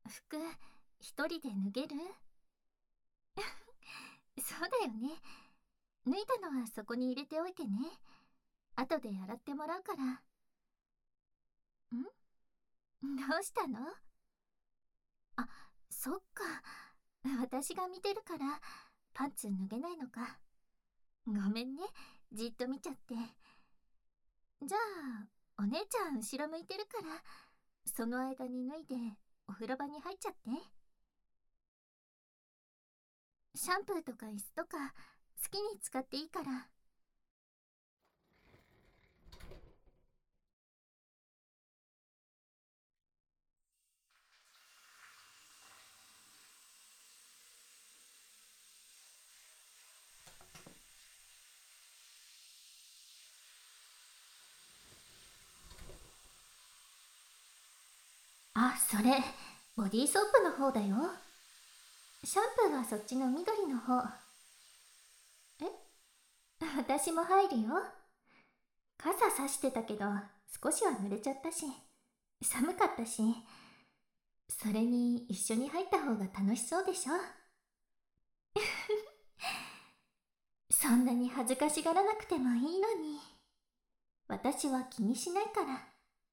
服、一人で脱げる？そうだよね。脱いだのはそこに入れておいてね。後で洗ってもらうから。どうしたの？あ、そっか。私が見てるからパンツ脱げないのか。ごめんね、じっと見ちゃって。じゃあお姉ちゃん後ろ向いてるから、その間に脱いでお風呂場に入っちゃって。シャンプーとか椅子とか好きに使っていいから。あ、それボディーソープの方だよ。シャンプーはそっちの緑の方。え、私も入るよ。傘さしてたけど少しは濡れちゃったし、寒かったし。それに一緒に入った方が楽しそうでしょ。そんなに恥ずかしがらなくてもいいのに。私は気にしないから。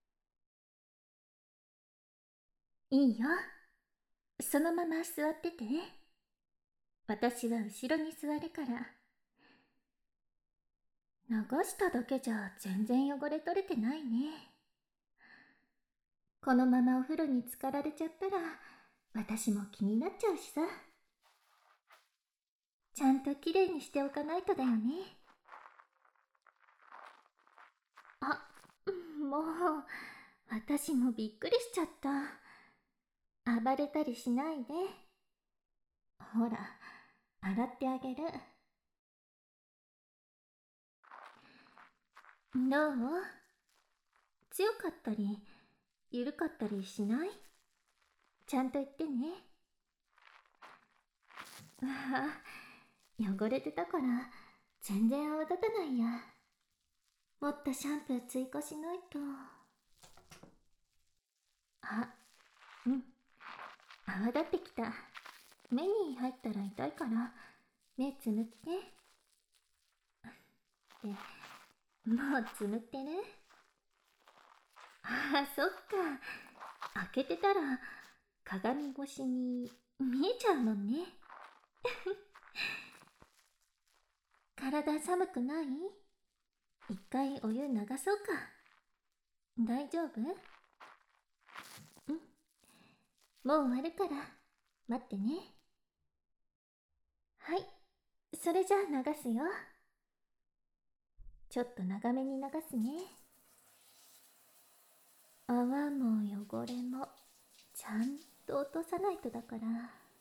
いいよ。そのまま座ってて。私は後ろに座るから。流しただけじゃ全然汚れ取れてないね。このままお風呂に浸かられちゃったら私も気になっちゃうしさ。ちゃんときれいにしておかないとだよね。あ、もう私もびっくりしちゃった。暴れたりしないで。ほら、洗ってあげる。どう？強かったり緩かったりしない？ちゃんと言ってね。ああ、汚れてたから全然泡立たないや。もっとシャンプー追加しないと。あ、うん、泡立ってきた。目に入ったら痛いから目つむって。で、もうつむってる？ああ、そっか。開けてたら鏡越しに見えちゃうもんね。体寒くない？一回お湯流そうか。大丈夫？うん、もう終わるから待ってね。はい、それじゃあ流すよ。ちょっと長めに流すね。泡も汚れもちゃんと落とさないとだから。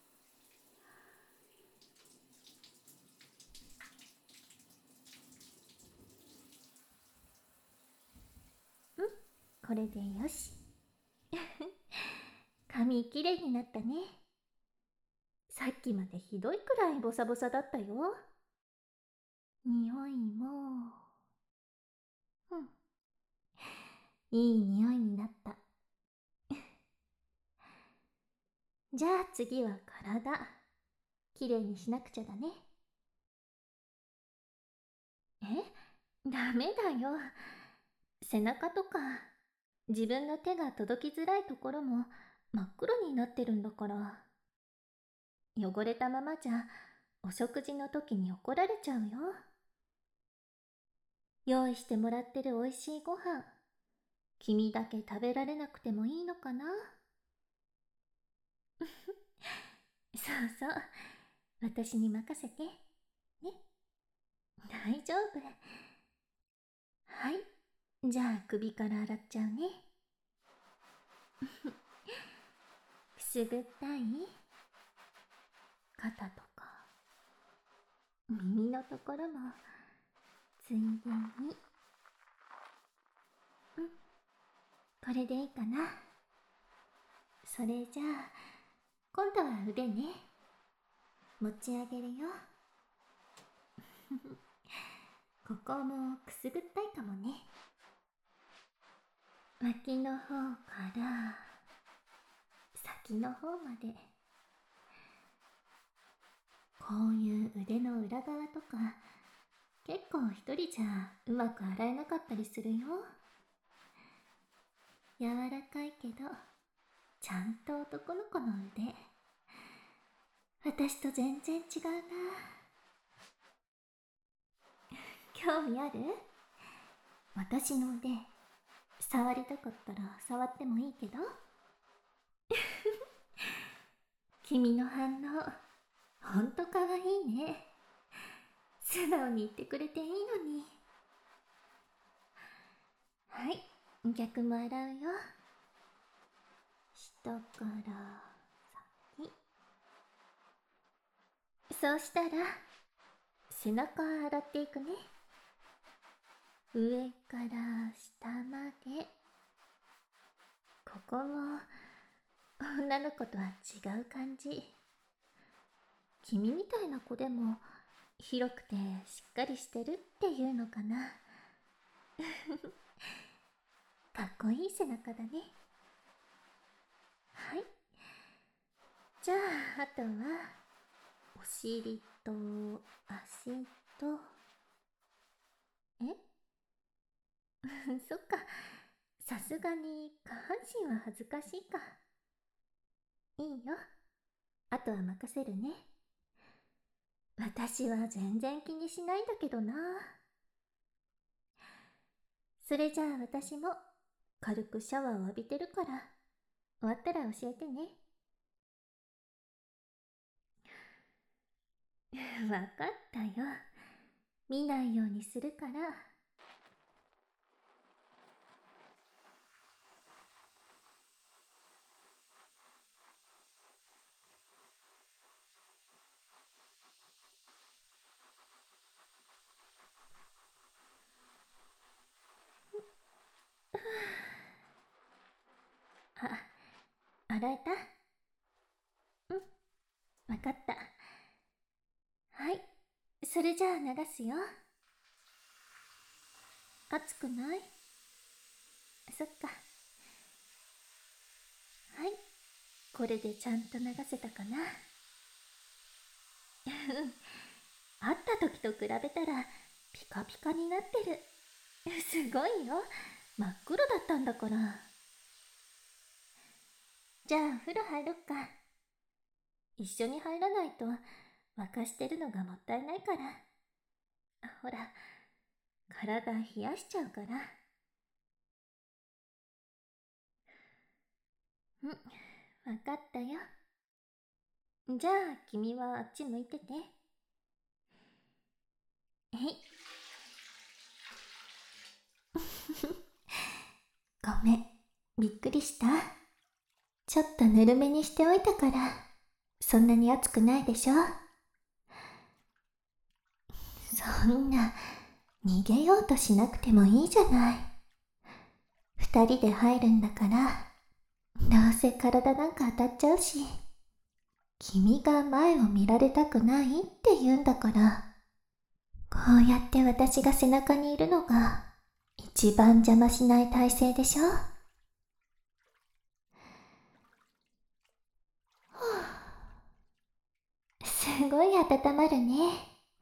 うん、これでよし。髪きれいになったね。さっきまでひどいくらいボサボサだったよ。匂いも、うん、いい匂いになった。じゃあ次は体、きれいにしなくちゃだね。ダメだよ。背中とか自分の手が届きづらいところも真っ黒になってるんだから。汚れたままじゃお食事の時に怒られちゃうよ。用意してもらってるおいしいご飯、君だけ食べられなくてもいいのかな？そうそう、私に任せてね。大丈夫。はい、じゃあ首から洗っちゃうね。くすぐったい？肩とか耳のところもついでに。うん、これでいいかな。それじゃあ今度は腕ね。持ち上げるよ。ここもくすぐったいかもね。脇の方から先の方まで。こういう腕の裏側とか結構一人じゃうまく洗えなかったりするよ。柔らかいけどちゃんと男の子の腕、私と全然違うな。興味ある？私の腕触りたかったら触ってもいいけど。君の反応ほんとかわいいね。素直に言ってくれていいのに。はい、逆も洗うよ。下から先。そうしたら背中洗っていくね。上から下まで。ここも女の子とは違う感じ。君みたいな子でも広くてしっかりしてるっていうのかな。かっこいい背中だね。はい、じゃああとはお尻と足と。えそっか、さすがに下半身は恥ずかしいか。いいよ、あとは任せるね。私は全然気にしないんだけどな。それじゃあ私も軽くシャワーを浴びてるから、終わったら教えてね。わかったよ。見ないようにするから。あ、洗えた？うん、わかった。はい、それじゃあ流すよ。熱くない？そっか。はい、これでちゃんと流せたかな。会った時と比べたらピカピカになってる。すごいよ、真っ黒だったんだから。じゃあ風呂入ろっか。一緒に入らないと沸かしてるのがもったいないから。ほら、体冷やしちゃうから。わかったよ。じゃあ君はあっち向いてて。えい。ごめん、びっくりした？ちょっとぬるめにしておいたから、そんなに熱くないでしょ。そんな、逃げようとしなくてもいいじゃない。二人で入るんだから、どうせ体なんか当たっちゃうし、君が前を見られたくないって言うんだから、こうやって私が背中にいるのが一番邪魔しない体勢でしょ。すごい温まるね。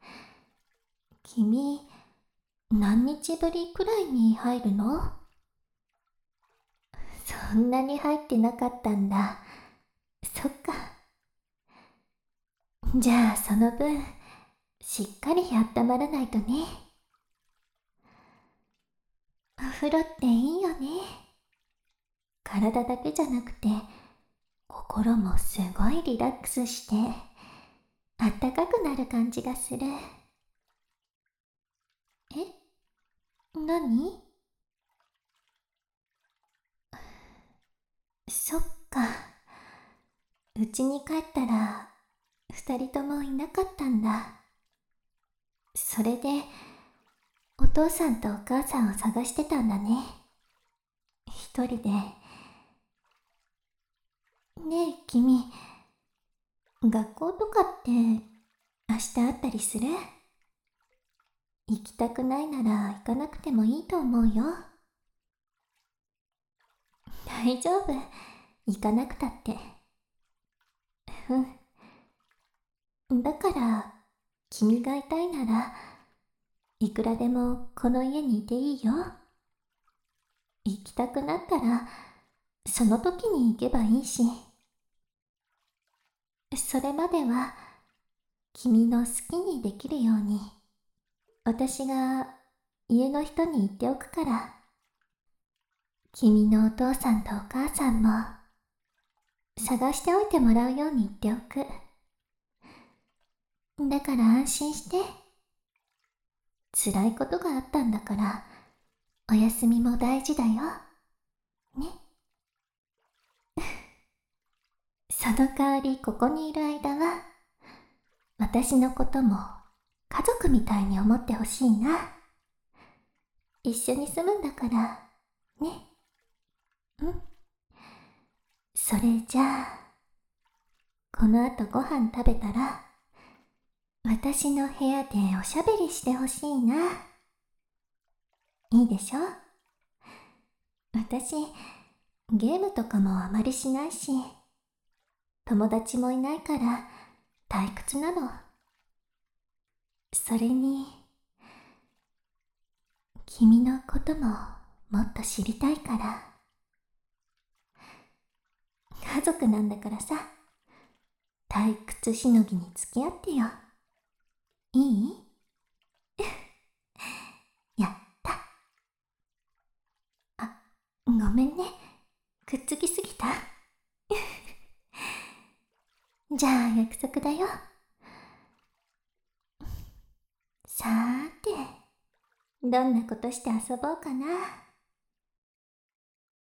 君、何日ぶりくらいに入るの？そんなに入ってなかったんだ。そっか。じゃあその分、しっかり温まらないとね。お風呂っていいよね。体だけじゃなくて、心もすごいリラックスして、あったかくなる感じがする。え？何？そっか。家に帰ったら、二人ともいなかったんだ。それで、お父さんとお母さんを探してたんだね。一人で。ねえ、君、学校とかって明日あったりする？行きたくないなら行かなくてもいいと思うよ。大丈夫、行かなくたって。 だから、君がいたいなら、いくらでもこの家にいていいよ。行きたくなったら、その時に行けばいいし。それまでは、君の好きにできるように、私が家の人に言っておくから。君のお父さんとお母さんも、探しておいてもらうように言っておく。だから安心して。辛いことがあったんだから、お休みも大事だよ。ね。その代わりここにいる間は、私のことも家族みたいに思ってほしいな。一緒に住むんだから、ね。それじゃあ、この後ご飯食べたら、私の部屋でおしゃべりしてほしいな。いいでしょ？私、ゲームとかもあまりしないし、友達もいないから退屈なの。それに、君のことももっと知りたいから。家族なんだからさ、退屈しのぎに付き合ってよ。いい？やった。あ、ごめんね。くっつきすぎた？じゃあ約束だよ。さーて、どんなことして遊ぼうかな。